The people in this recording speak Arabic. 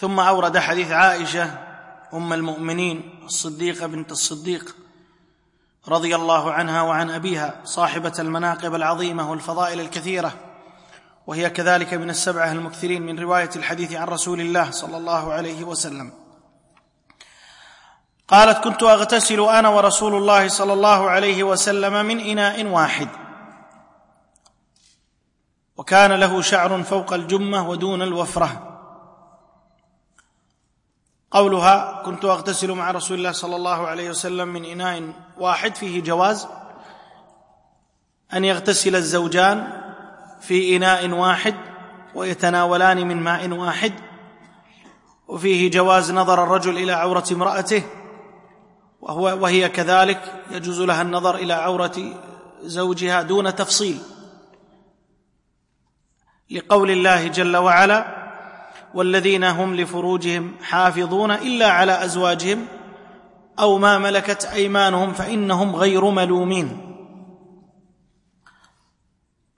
ثم أورد حديث عائشة أم المؤمنين الصديقة بنت الصديق رضي الله عنها وعن أبيها، صاحبة المناقب العظيمة والفضائل الكثيرة، وهي كذلك من السبعة المكثرين من رواية الحديث عن رسول الله صلى الله عليه وسلم. قالت: كنت أغتسل أنا ورسول الله صلى الله عليه وسلم من إناء واحد، وكان له شعر فوق الجمة ودون الوفرة. قولها كنت أغتسل مع رسول الله صلى الله عليه وسلم من إناء واحد فيه جواز أن يغتسل الزوجان في إناء واحد ويتناولان من ماء واحد، وفيه جواز نظر الرجل إلى عورة امرأته وهي كذلك يجوز لها النظر إلى عورة زوجها دون تفصيل، لقول الله جل وعلا: والذين هم لفروجهم حافظون إلا على أزواجهم أو ما ملكت أيمانهم فإنهم غير ملومين.